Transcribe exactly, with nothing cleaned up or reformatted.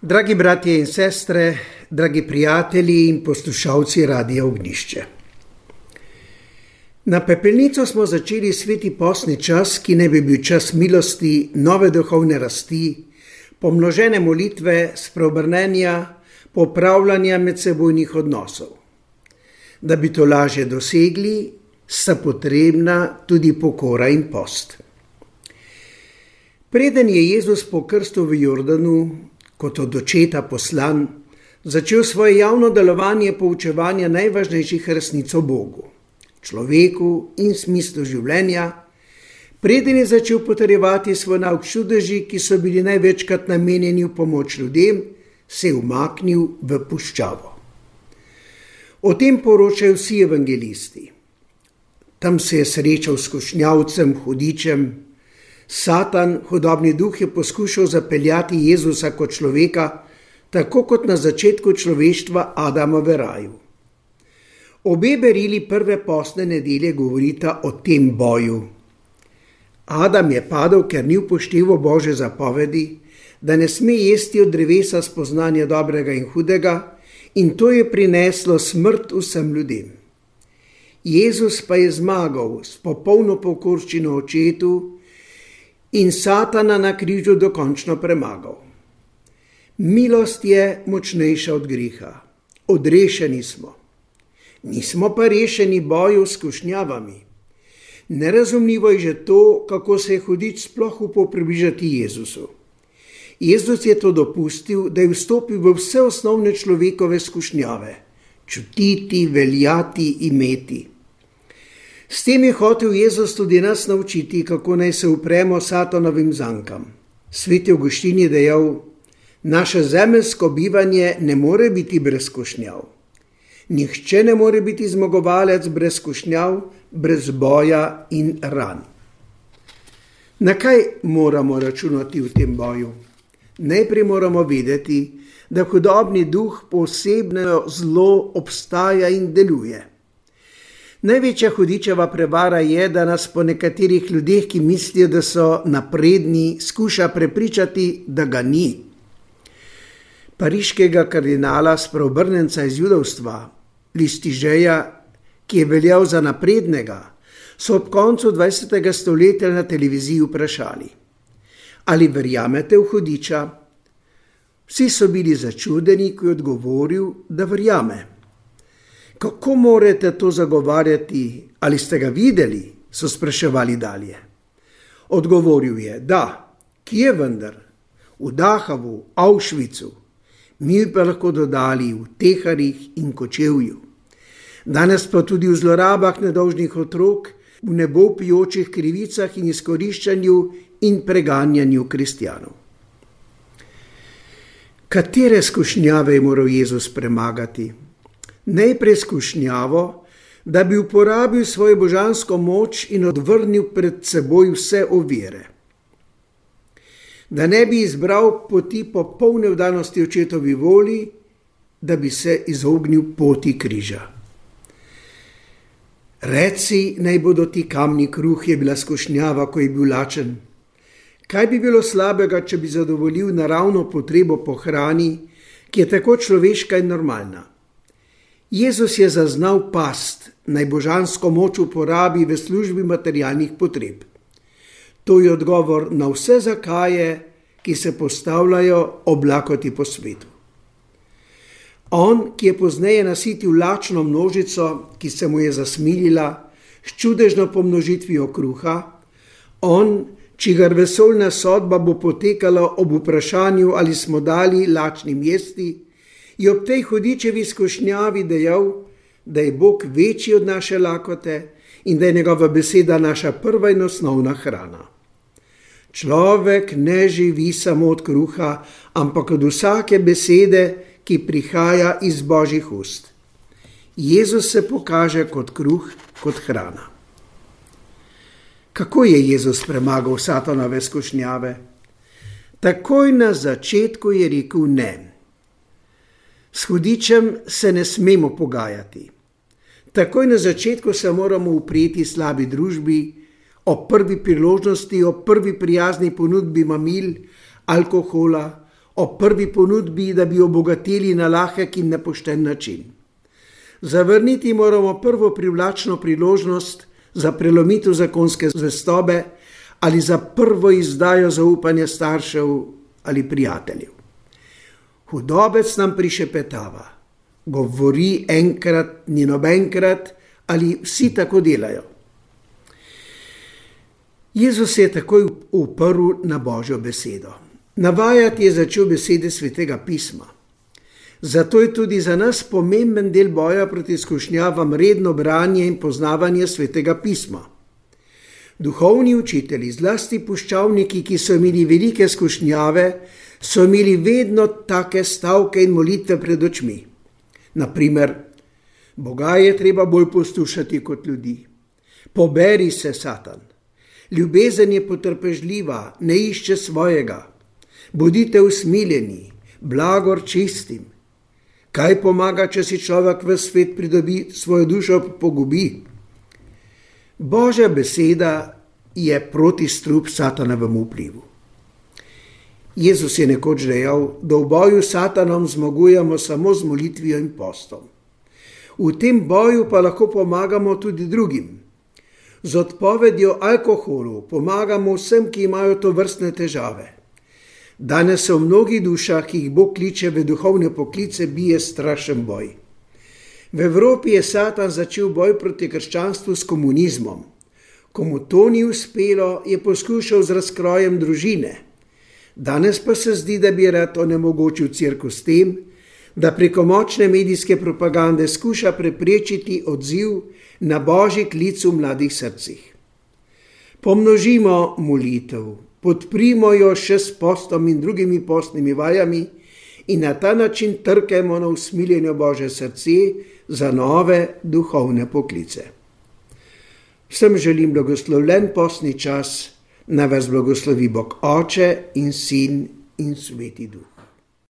Dragi bratje in sestre, dragi prijatelji in poslušalci Radia Ognjišče. Na pepelnico smo začeli sveti postni čas, ki naj bi bil čas milosti, nove duhovne rasti, pomnožene molitve, spreobrnenja, popravljanja medsebojnih odnosov. Da bi to lažje dosegli, sta potrebna tudi pokora in post. Preden je Jezus po krstu v Jordanu, kot od očeta poslan, začel svoje javno delovanje poučevanja najvažnejših resnic o Bogu, človeku in smislu življenja, preden je začel potrjevati svoj nauk čudeži, ki so bili največkrat namenjeni v pomoč ljudem, se je umaknil v puščavo. O tem poročajo vsi evangelisti. Tam se je srečal s skušnjavcem, hudičem. Satan, hudobni duh, je poskušal zapeljati Jezusa kot človeka, tako kot na začetku človeštva Adama v raju. Obe berili prve postne nedelje govorita o tem boju. Adam je padel, ker ni upošteval Božje zapovedi, da ne sme jesti od drevesa spoznanja dobrega in hudega, in to je prineslo smrt vsem ljudem. Jezus pa je zmagal s popolno pokorščino očetu in Satana na križu dokončno premagal. Milost je močnejša od greha. Odrešeni smo. Nismo pa rešeni boju s skušnjavami. Nerazumljivo je že to, kako se je hudič sploh upal približati Jezusu. Jezus je to dopustil, da je vstopil v vse osnovne človekove skušnjave. Čutiti, veljati, imeti. S tem je hotel Jezus tudi nas naučiti, kako naj se upremo Satanovim zankam. Sveti Avguštin je dejal: naše zemeljsko bivanje ne more biti brez skušnjav. Nihče ne more biti zmagovalec brez skušnjav, brez boja in ran. Na kaj moramo računati v tem boju? Najprej moramo vedeti, da hudobni duh posebno zlo obstaja in deluje. Največja hudičeva prevara je, da nas po nekaterih ljudeh, ki mislijo, da so napredni, skuša prepričati, da ga ni. Pariškega kardinala spreobrnenca iz judovstva, Listižeja, ki je veljal za naprednega, so ob koncu dvajsetega stoletja na televiziji vprašali: ali verjamete v hudiča? Vsi so bili začudeni, ko je odgovoril, da verjame. Kako morate to zagovarjati? Ali ste ga videli? So spraševali dalje. Odgovoril je: da, kje vendar? V Dachavu, Auschwitzu. Mi pa lahko dodali v Teharjih in Kočevju. Danes pa tudi v zlorabah nedolžnih otrok, v nebo pijočih krivicah in izkoriščanju in preganjanju kristjanov. Katere skušnjave je moral Jezus premagati? Najprej skušnjavo, da bi uporabil svojo božansko moč in odvrnil pred seboj vse ovire. Da ne bi izbral poti popolne vdanosti očetovi volji, da bi se izognil poti križa. Reci, naj bodo ti kamni kruh, je bila skušnjava, ko je bil lačen. Kaj bi bilo slabega, če bi zadovoljil naravno potrebo po hrani, ki je tako človeška in normalna? Jezus je zaznal past, naj božansko moč uporabi v službi materialnih potreb. To je odgovor na vse zakaje, ki se postavljajo ob lakoti po svetu. On, ki je pozneje nasitil lačno množico, ki se mu je zasmilila s čudežno pomnožitvijo kruha, on, čigar vesoljna sodba bo potekala ob vprašanju, ali smo dali lačnim jesti, je ob tej hudičevi skušnjavi dejal, da je Bog večji od naše lakote in da je njegova beseda naša prva in osnovna hrana. Človek ne živi samo od kruha, ampak od vsake besede, ki prihaja iz Božjih ust. Jezus se pokaže kot kruh, kot hrana. Kako je Jezus premagal Satanove skušnjave? Takoj na začetku je rekel ne. S hudičem se ne smemo pogajati. Takoj na začetku se moramo upreti slabi družbi, ob prvi priložnosti, ob prvi prijazni ponudbi mamil, alkohola, o prvi ponudbi, da bi obogatili na lahek in nepošten način. Zavrniti moramo prvo privlačno priložnost za prelomitev zakonske zvestobe ali za prvo izdajo zaupanja staršev ali prijateljev. Hudobec nam prišepetava, govori enkrat, ni nobenkrat ali vsi tako delajo. Jezus je takoj uprl na Božjo besedo. Navajati je začel besede Svetega pisma. Zato je tudi za nas pomemben del boja proti skušnjavam redno branje in poznavanje Svetega pisma. Duhovni učitelji, zlasti puščavniki, ki so imeli velike skušnjave, so imeli vedno take stavke in molitve pred očmi. Naprimer, Boga je treba bolj poslušati kot ljudi. Poberi se, Satan. Ljubezen je potrpežljiva, ne išče svojega. Bodite usmiljeni, blagor čistim. Kaj pomaga, če si človek v svet pridobi, svojo dušo pogubi? Božja beseda je protistrup Satanovemu vplivu. Jezus je nekoč dejal, da v boju s Satanom zmagujemo samo z molitvijo in postom. V tem boju pa lahko pomagamo tudi drugim. Z odpovedjo alkoholu pomagamo vsem, ki imajo tovrstne težave. Danes se v mnogih dušah, ki jih Bog kliče v duhovne poklice, bije strašen boj. V Evropi je Satan začel boj proti krščanstvu s komunizmom. Ko mu to ni uspelo, je poskušal z razkrojem družine. Danes pa se zdi, da bi rad onemogočil cerkev s tem, da preko močne medijske propagande skuša preprečiti odziv na Božji klic v mladih srcih. Pomnožimo molitev, podprimo jo še s postom in drugimi postnimi vajami in na ta način trkajmo na usmiljenje Božje srce za nove duhovne poklice. Vsem želim blagoslovljen postni čas, naj vas blagoslovi Bog Oče in Sin in Sveti Duh.